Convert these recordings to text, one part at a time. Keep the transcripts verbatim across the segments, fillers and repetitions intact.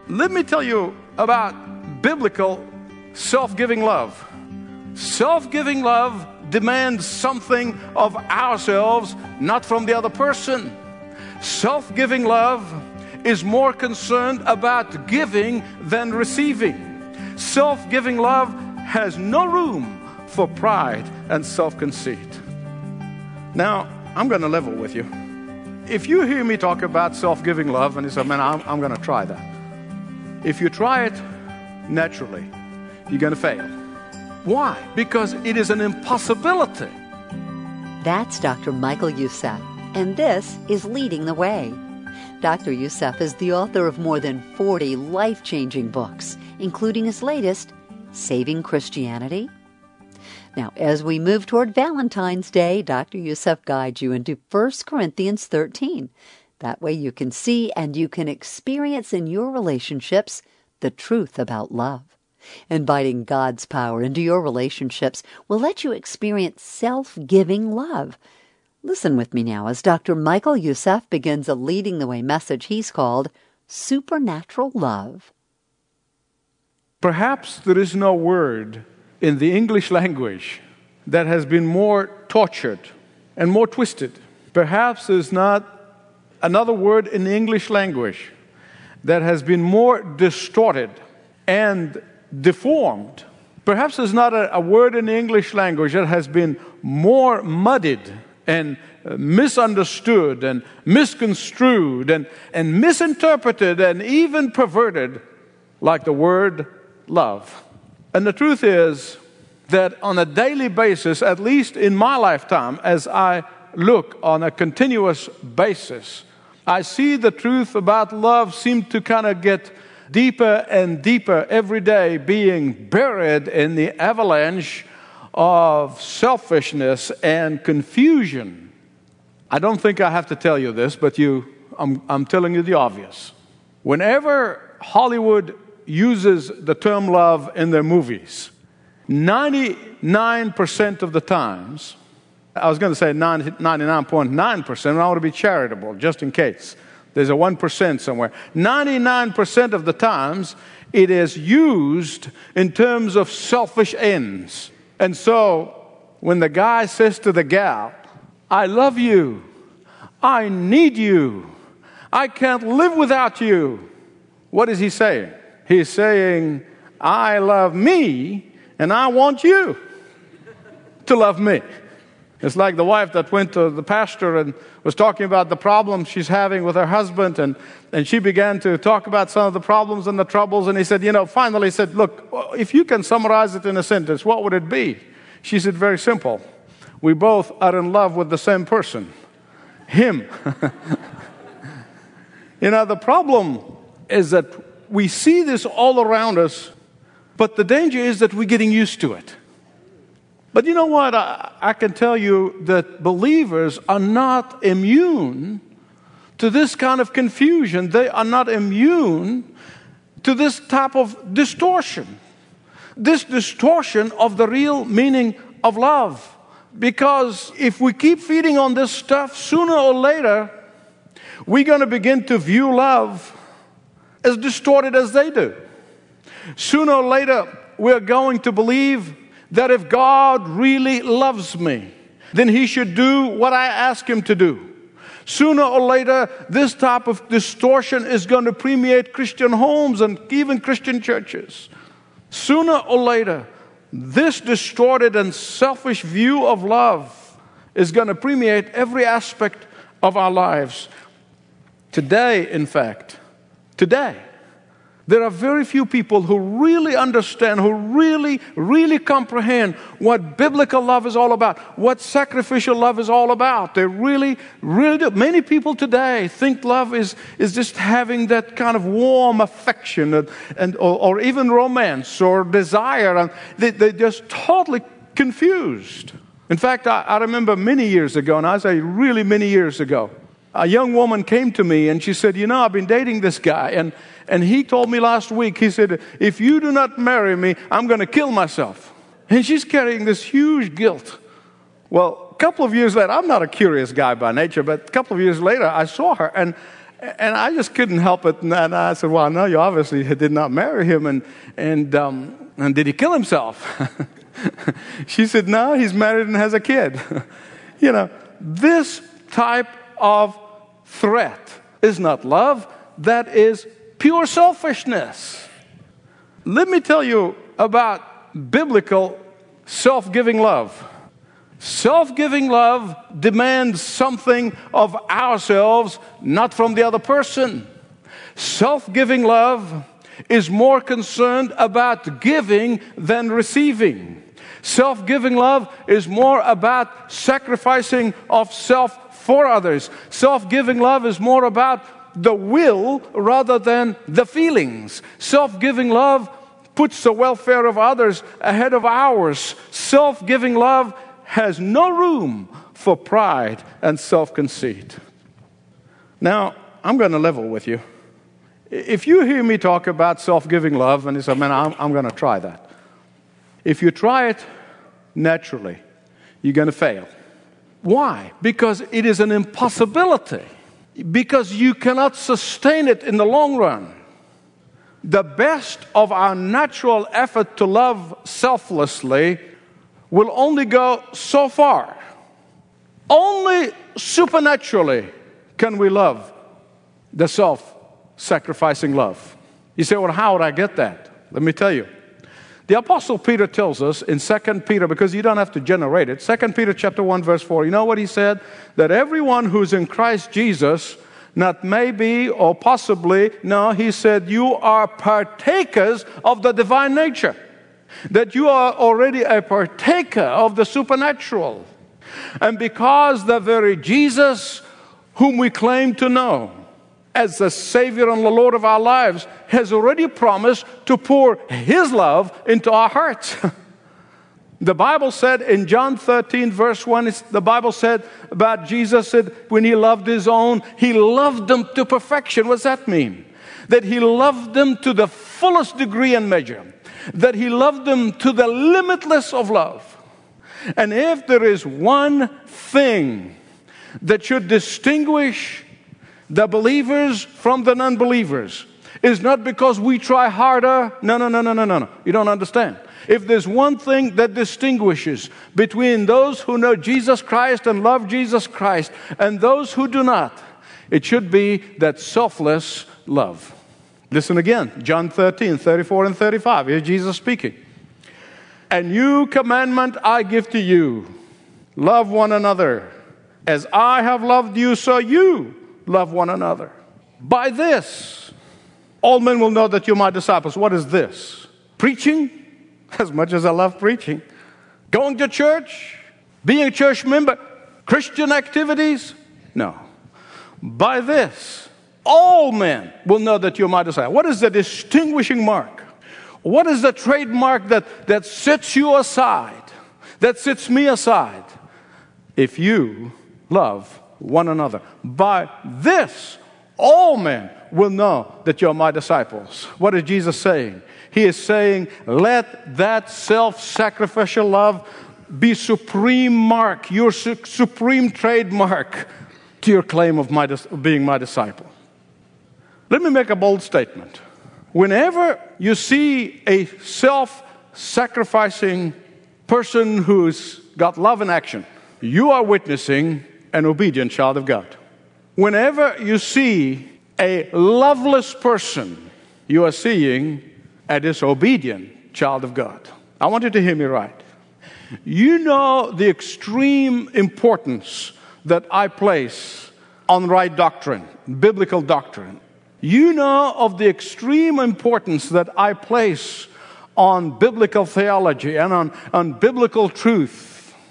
let me tell you about biblical self-giving love. Self-giving love demands something of ourselves, not from the other person. Self-giving love is more concerned about giving than receiving. Self-giving love has no room for pride and self-conceit. Now, I'm going to level with you. If you hear me talk about self-giving love and you say, man, I'm, I'm going to try that. If you try it naturally, you're going to fail. Why? Because it is an impossibility. That's Doctor Michael Youssef, and this is Leading the Way. Doctor Youssef is the author of more than forty life-changing books, including his latest, Saving Christianity. Now, as we move toward Valentine's Day, Doctor Youssef guides you into First Corinthians thirteen. That way you can see and you can experience in your relationships the truth about love. Inviting God's power into your relationships will let you experience self-giving love. Listen with me now as Doctor Michael Youssef begins a Leading the Way message he's called Supernatural Love. Perhaps there is no word in the English language that has been more tortured and more twisted. Perhaps there's not another word in the English language that has been more distorted and deformed. Perhaps there's not a, a word in the English language that has been more muddied and uh, misunderstood and misconstrued and, and misinterpreted and even perverted like the word love. And the truth is that on a daily basis, at least in my lifetime, as I look on a continuous basis, I see the truth about love seem to kind of get deeper and deeper every day, being buried in the avalanche of selfishness and confusion. I don't think I have to tell you this, but you, I'm, I'm telling you the obvious. Whenever Hollywood uses the term love in their movies, ninety-nine percent of the times, I was going to say ninety-nine point nine percent, and I want to be charitable, just in case. There's a one percent somewhere. ninety-nine percent of the times, it is used in terms of selfish ends. And so, when the guy says to the gal, I love you, I need you, I can't live without you, what is he saying? He's saying, I love me, and I want you to love me. It's like the wife that went to the pastor and was talking about the problems she's having with her husband, and, and she began to talk about some of the problems and the troubles, and he said, you know, finally he said, look, if you can summarize it in a sentence, what would it be? She said, very simple. We both are in love with the same person, him. You know, the problem is that we see this all around us, but the danger is that we're getting used to it. But you know what? I, I can tell you that believers are not immune to this kind of confusion. They are not immune to this type of distortion. This distortion of the real meaning of love. Because if we keep feeding on this stuff, sooner or later, we're going to begin to view love as distorted as they do. Sooner or later, we're going to believe that if God really loves me, then He should do what I ask Him to do. Sooner or later, this type of distortion is going to permeate Christian homes and even Christian churches. Sooner or later, this distorted and selfish view of love is going to permeate every aspect of our lives. Today, in fact, today, there are very few people who really understand, who really, really comprehend what biblical love is all about, what sacrificial love is all about. They really, really do. Many people today think love is, is just having that kind of warm affection and, and or, or even romance or desire. And they, they're just totally confused. In fact, I, I remember many years ago, and I say really many years ago, a young woman came to me and she said, you know, I've been dating this guy, and And he told me last week, he said, if you do not marry me, I'm going to kill myself. And she's carrying this huge guilt. Well, a couple of years later, I'm not a curious guy by nature, but a couple of years later, I saw her. And And I just couldn't help it. And I said, well, no, you obviously did not marry him. And, and, um, and did he kill himself? She said, no, he's married and has a kid. You know, this type of threat is not love. That is pure selfishness. Let me tell you about biblical self-giving love. Self-giving love demands something of ourselves, not from the other person. Self-giving love is more concerned about giving than receiving. Self-giving love is more about sacrificing of self for others. Self-giving love is more about the will rather than the feelings. Self-giving love puts the welfare of others ahead of ours. Self-giving love has no room for pride and self-conceit. Now, I'm going to level with you. If you hear me talk about self-giving love, and you say, man, I'm, I'm going to try that. If you try it naturally, you're going to fail. Why? Because it is an impossibility. Because you cannot sustain it in the long run. The best of our natural effort to love selflessly will only go so far. Only supernaturally can we love the self-sacrificing love. You say, well, how would I get that? Let me tell you. The Apostle Peter tells us in Second Peter, because you don't have to generate it, Second Peter chapter one, verse four, you know what he said? That everyone who's in Christ Jesus, not maybe or possibly, no, he said, you are partakers of the divine nature. That you are already a partaker of the supernatural. And because the very Jesus whom we claim to know as the Savior and the Lord of our lives has already promised to pour His love into our hearts. The Bible said in John thirteen, verse one, it's, the Bible said about Jesus, said when He loved His own, He loved them to perfection. What does that mean? That He loved them to the fullest degree and measure. That He loved them to the limitless of love. And if there is one thing that should distinguish the believers from the non-believers, is not because we try harder. No, no, no, no, no, no, no. You don't understand. If there's one thing that distinguishes between those who know Jesus Christ and love Jesus Christ and those who do not, it should be that selfless love. Listen again, John thirteen, thirty-four and thirty-five. Here's Jesus speaking. A new commandment I give to you. Love one another. As I have loved you, so you love one another. By this, all men will know that you're my disciples. What is this? Preaching? As much as I love preaching. Going to church? Being a church member? Christian activities? No. By this, all men will know that you're my disciple. What is the distinguishing mark? What is the trademark that, that sets you aside, that sets me aside? If you love one another. By this, all men will know that you're my disciples. What is Jesus saying? He is saying, let that self-sacrificial love be supreme mark, your su- supreme trademark to your claim of my dis- being my disciple. Let me make a bold statement. Whenever you see a self-sacrificing person who's got love in action, you are witnessing an obedient child of God. Whenever you see a loveless person, you are seeing a disobedient child of God. I want you to hear me right. You know the extreme importance that I place on right doctrine, biblical doctrine. You know of the extreme importance that I place on biblical theology and on, on biblical truth.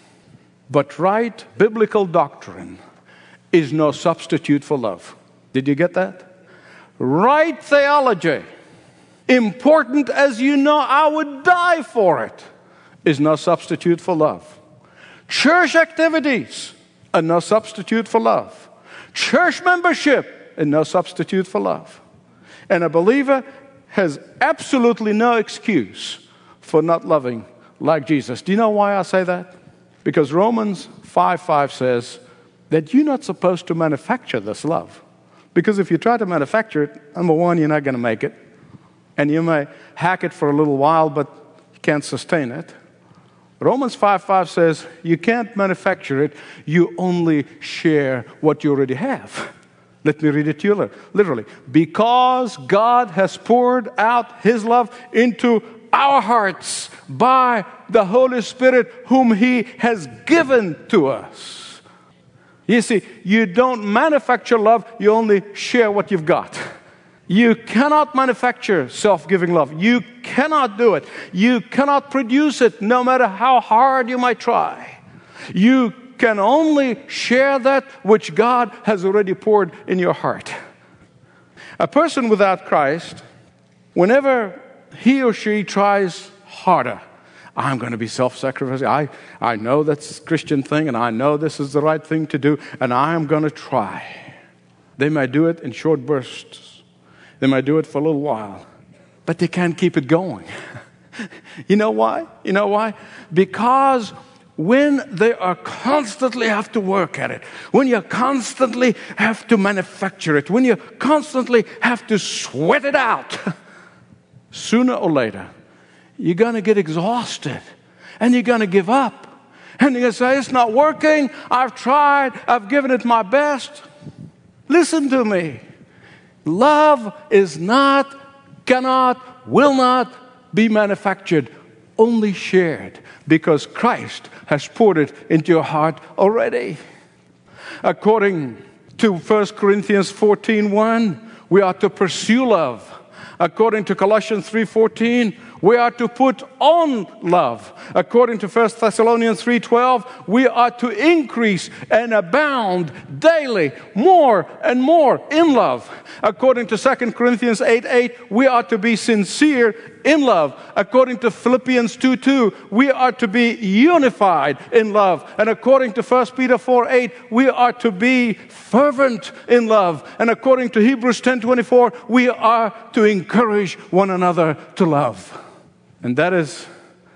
But right biblical doctrine is no substitute for love. Did you get that? Right theology, important as you know I would die for it, is no substitute for love. Church activities are no substitute for love. Church membership is no substitute for love. And a believer has absolutely no excuse for not loving like Jesus. Do you know why I say that? Because Romans five five says that you're not supposed to manufacture this love, Because if you try to manufacture it, number one, you're not going to make it. And you may hack it for a little while, but you can't sustain it. Romans five five says, you can't manufacture it, you only share what you already have. Let me read it to you literally. Because God has poured out His love into our hearts by the Holy Spirit whom He has given to us. You see, you don't manufacture love, you only share what you've got. You cannot manufacture self-giving love. You cannot do it. You cannot produce it, no matter how hard you might try. You can only share that which God has already poured in your heart. A person without Christ, whenever he or she tries harder, I'm going to be self-sacrificing. I, I know that's a Christian thing, and I know this is the right thing to do, and I am going to try. They might do it in short bursts. They might do it for a little while, but they can't keep it going. You know why? You know why? Because when they are constantly have to work at it, when you constantly have to manufacture it, when you constantly have to sweat it out, sooner or later, you're going to get exhausted, and you're going to give up. And you're going to say, it's not working. I've tried. I've given it my best. Listen to me. Love is not, cannot, will not be manufactured, only shared, because Christ has poured it into your heart already. According to First Corinthians fourteen one, we are to pursue love. According to Colossians three fourteen, we are to put on love. According to First Thessalonians three twelve, we are to increase and abound daily, more and more in love. According to Second Corinthians eight eight, we are to be sincere in love. According to Philippians two two, we are to be unified in love. And according to First Peter four eight, we are to be fervent in love. And according to Hebrews ten twenty-four, we are to encourage one another to love. And that is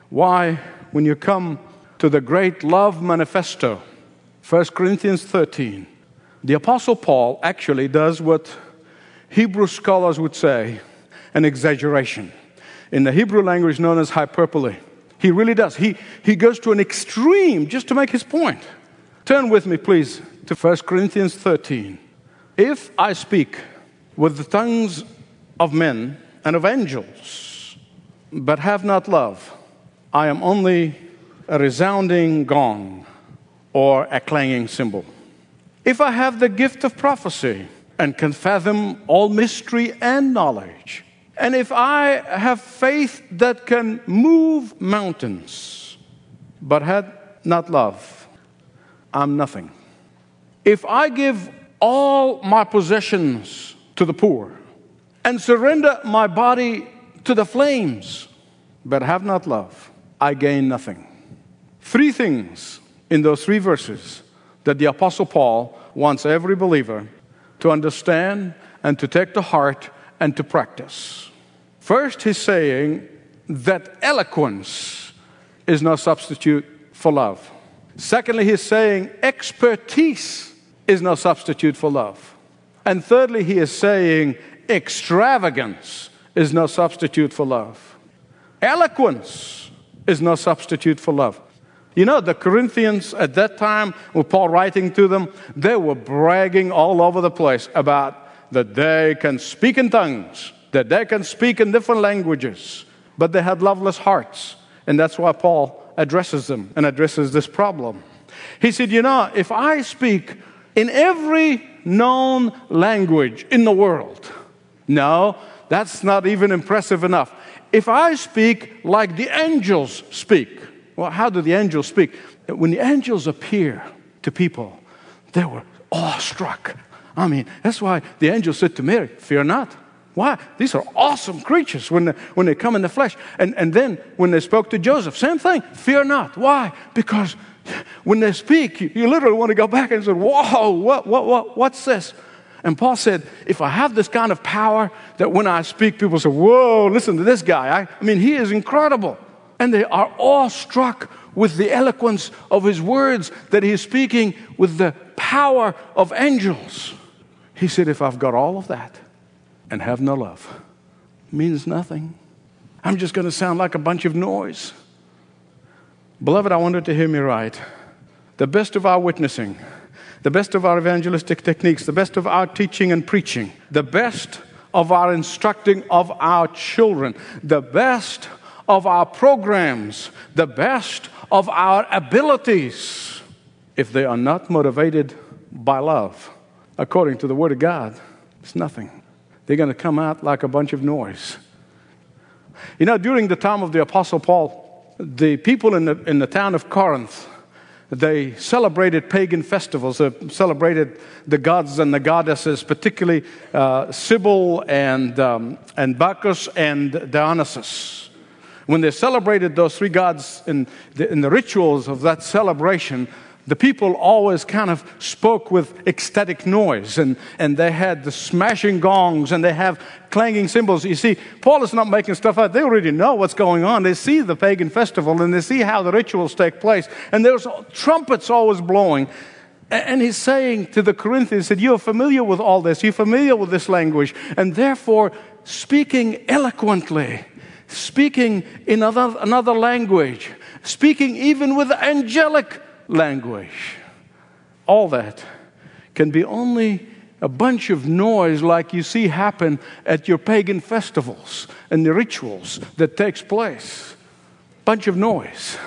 why when you come to the great love manifesto, First Corinthians thirteen, the Apostle Paul actually does what Hebrew scholars would say an exaggeration. In the Hebrew language known as hyperbole. He really does. He, he goes to an extreme just to make his point. Turn with me, please, to First Corinthians thirteen. If I speak with the tongues of men and of angels, but have not love, I am only a resounding gong or a clanging cymbal. If I have the gift of prophecy and can fathom all mystery and knowledge, and if I have faith that can move mountains, but had not love, I'm nothing. If I give all my possessions to the poor and surrender my body to the flames, but have not love, I gain nothing. Three things in those three verses that the Apostle Paul wants every believer to understand and to take to heart and to practice. First, he's saying that eloquence is no substitute for love. Secondly, he's saying expertise is no substitute for love. And thirdly, he is saying extravagance is no substitute for love. Eloquence is no substitute for love. You know, the Corinthians at that time, with Paul writing to them, they were bragging all over the place about that they can speak in tongues, that they can speak in different languages, but they had loveless hearts. And that's why Paul addresses them and addresses this problem. He said, you know, if I speak in every known language in the world, no, that's not even impressive enough. If I speak like the angels speak, well, how do the angels speak? When the angels appear to people, they were awestruck. I mean, that's why the angel said to Mary, fear not. Why? These are awesome creatures when they, when they come in the flesh. And, and then when they spoke to Joseph, same thing, fear not. Why? Because when they speak, you, you literally want to go back and say, whoa, what, what, what, what's this? And Paul said, if I have this kind of power that when I speak, people say, whoa, listen to this guy. I, I mean, he is incredible. And they are awestruck with the eloquence of his words that he is speaking with the power of angels. He said, if I've got all of that and have no love, it means nothing. I'm just going to sound like a bunch of noise. Beloved, I want you to hear me right. The best of our witnessing, the best of our evangelistic techniques, the best of our teaching and preaching, the best of our instructing of our children, the best of our programs, the best of our abilities, if they are not motivated by love, according to the Word of God, it's nothing. They're going to come out like a bunch of noise. You know, during the time of the Apostle Paul, the people in the, in the town of Corinth, they celebrated pagan festivals. They celebrated the gods and the goddesses, particularly uh, Cybele and, um, and Bacchus and Dionysus. When they celebrated those three gods in the, in the rituals of that celebration, the people always kind of spoke with ecstatic noise, and, and they had the smashing gongs, and they have clanging cymbals. You see, Paul is not making stuff up. They already know what's going on. They see the pagan festival, and they see how the rituals take place, and there's trumpets always blowing. And he's saying to the Corinthians, he said, you're familiar with all this. You're familiar with this language, and therefore speaking eloquently, speaking in another, another language, speaking even with angelic language. All that can be only a bunch of noise like you see happen at your pagan festivals and the rituals that takes place. Bunch of noise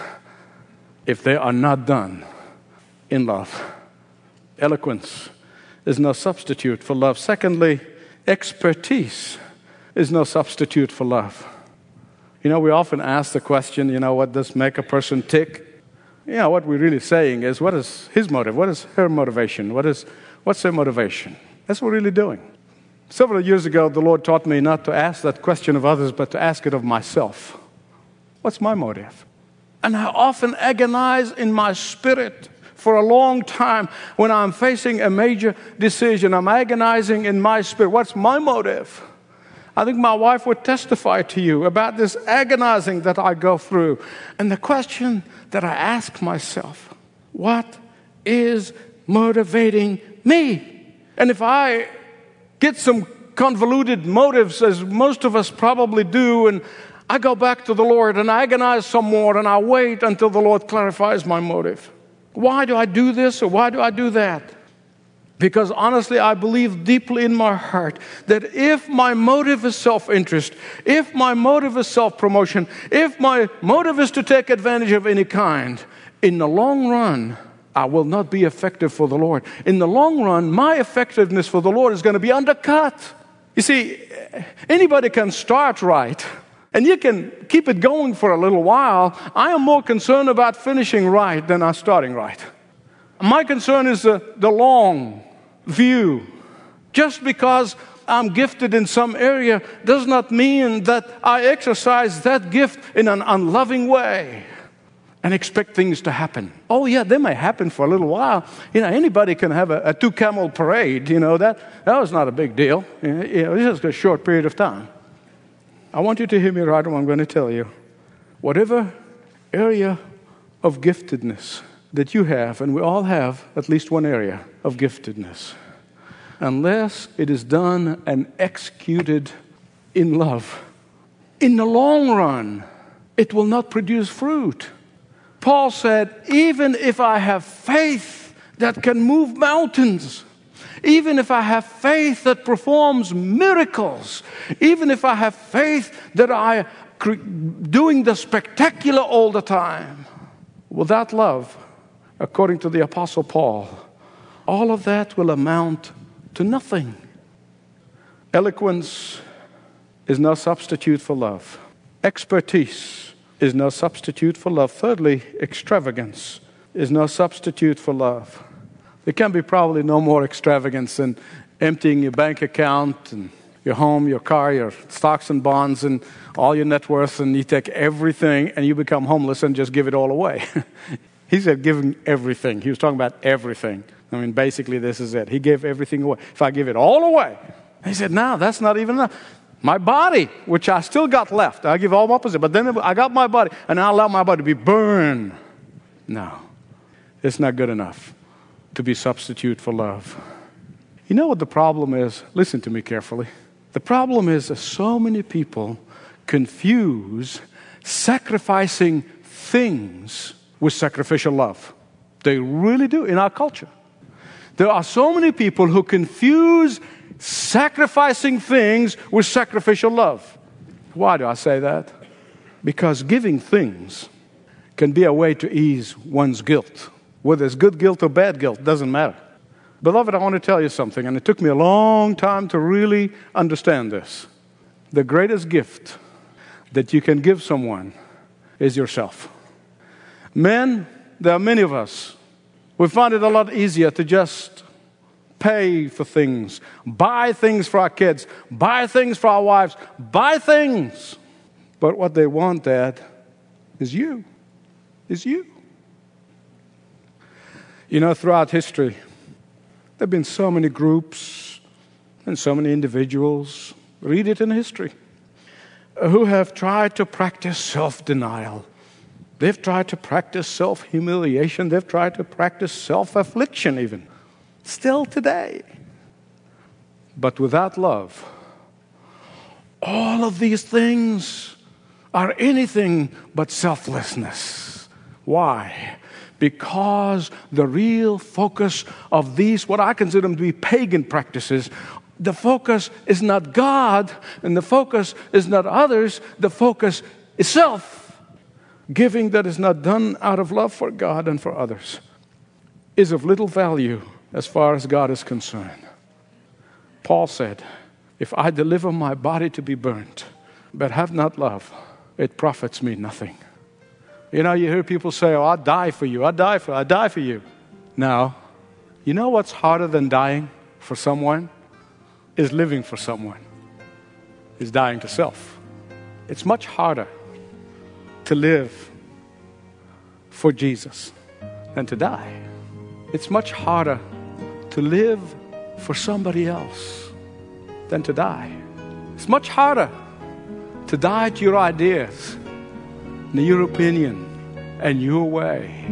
if they are not done in love. Eloquence is no substitute for love. Secondly, expertise is no substitute for love. You know, we often ask the question, you know, what does make a person tick? You know, what we're really saying is, what is his motive? What is her motivation? What is, what's her motivation? That's what we're really doing. Several years ago, the Lord taught me not to ask that question of others, but to ask it of myself. What's my motive? And I often agonize in my spirit for a long time when I'm facing a major decision. I'm agonizing in my spirit. What's my motive? I think my wife would testify to you about this agonizing that I go through. And the question that I ask myself, what is motivating me? And if I get some convoluted motives, as most of us probably do, and I go back to the Lord and agonize some more, and I wait until the Lord clarifies my motive. Why do I do this or why do I do that? Because honestly, I believe deeply in my heart that if my motive is self-interest, if my motive is self-promotion, if my motive is to take advantage of any kind, in the long run, I will not be effective for the Lord. In the long run, my effectiveness for the Lord is going to be undercut. You see, anybody can start right, and you can keep it going for a little while. I am more concerned about finishing right than I'm starting right. My concern is the, the long view. Just because I'm gifted in some area does not mean that I exercise that gift in an unloving way and expect things to happen. Oh yeah, they may happen for a little while. You know, anybody can have a, a two-camel parade. You know, that, that was not a big deal. You know, it's just a short period of time. I want you to hear me right what I'm going to tell you. Whatever area of giftedness that you have, and we all have at least one area of giftedness, unless it is done and executed in love, in the long run, it will not produce fruit. Paul said, even if I have faith that can move mountains, even if I have faith that performs miracles, even if I have faith that I am doing the spectacular all the time, without love, according to the Apostle Paul, all of that will amount to nothing. Eloquence is no substitute for love. Expertise is no substitute for love. Thirdly, extravagance is no substitute for love. There can be probably no more extravagance than emptying your bank account and your home, your car, your stocks and bonds, and all your net worth, and you take everything and you become homeless and just give it all away. He said give him everything. He was talking about everything. I mean, basically this is it. He gave everything away. If I give it all away, he said, no, that's not even enough. My body, which I still got left, I give all my opposite, but then I got my body, and I allow my body to be burned. No, it's not good enough to be substitute for love. You know what the problem is? Listen to me carefully. The problem is that so many people confuse sacrificing things with sacrificial love. They really do in our culture. There are so many people who confuse sacrificing things with sacrificial love. Why do I say that? Because giving things can be a way to ease one's guilt. Whether it's good guilt or bad guilt, doesn't matter. Beloved, I want to tell you something, and it took me a long time to really understand this. The greatest gift that you can give someone is yourself. Men, there are many of us, we find it a lot easier to just pay for things, buy things for our kids, buy things for our wives, buy things. But what they want, Dad, is you, is you. You know, throughout history, there have been so many groups and so many individuals, read it in history, who have tried to practice self-denial. They've tried to practice self-humiliation. They've tried to practice self-affliction even. Still today. But without love, all of these things are anything but selflessness. Why? Because the real focus of these, what I consider them to be pagan practices, the focus is not God, and the focus is not others, the focus is self. Giving that is not done out of love for God and for others is of little value as far as God is concerned. Paul said, if I deliver my body to be burnt, but have not love, it profits me nothing. You know, you hear people say, oh, I'll die for you, I'll die for you, I'll die for you. Now, you know what's harder than dying for someone? Is living for someone. Is dying to self. It's much harder to live for Jesus than to die. It's much harder to live for somebody else than to die. It's much harder to die to your ideas, and your opinion, and your way.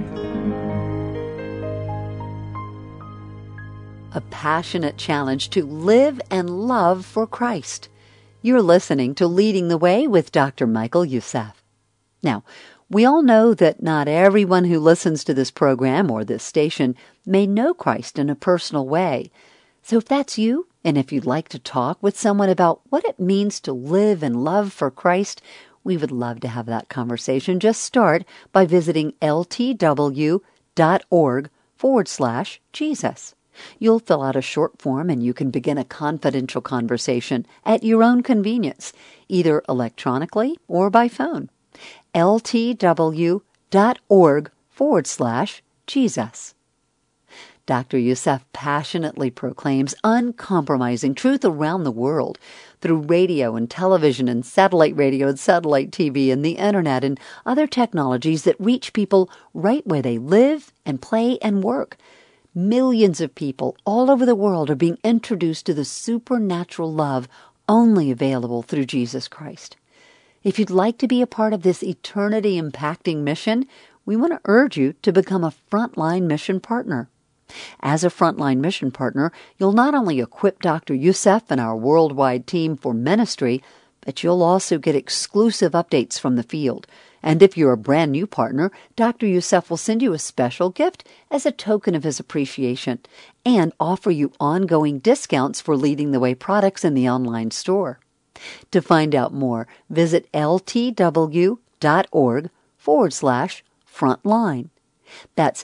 A passionate challenge to live and love for Christ. You're listening to Leading the Way with Doctor Michael Youssef. Now, we all know that not everyone who listens to this program or this station may know Christ in a personal way. So if that's you, and if you'd like to talk with someone about what it means to live and love for Christ, we would love to have that conversation. Just start by visiting ltw.org forward slash Jesus. You'll fill out a short form and you can begin a confidential conversation at your own convenience, either electronically or by phone. ltw.org forward slash Jesus. Doctor Youssef passionately proclaims uncompromising truth around the world through radio and television and satellite radio and satellite T V and the internet and other technologies that reach people right where they live and play and work. Millions of people all over the world are being introduced to the supernatural love only available through Jesus Christ. If you'd like to be a part of this eternity-impacting mission, we want to urge you to become a Frontline Mission Partner. As a Frontline Mission Partner, you'll not only equip Doctor Youssef and our worldwide team for ministry, but you'll also get exclusive updates from the field. And if you're a brand new partner, Doctor Youssef will send you a special gift as a token of his appreciation and offer you ongoing discounts for Leading the Way products in the online store. To find out more, visit ltw.org forward slash frontline. That's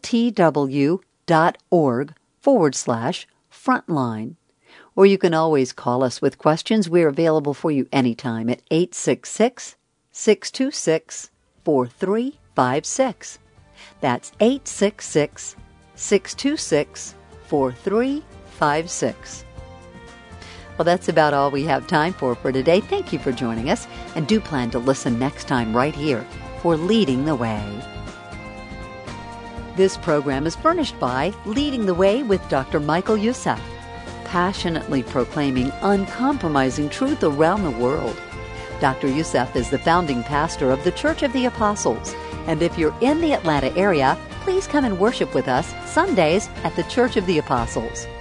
ltw.org forward slash frontline. Or you can always call us with questions. We're available for you anytime at eight six six, six two six, four three five six. That's eight six six, six two six, four three five six. Well, that's about all we have time for for today. Thank you for joining us, and do plan to listen next time right here for Leading the Way. This program is furnished by Leading the Way with Doctor Michael Youssef, passionately proclaiming uncompromising truth around the world. Doctor Youssef is the founding pastor of the Church of the Apostles, and if you're in the Atlanta area, please come and worship with us Sundays at the Church of the Apostles.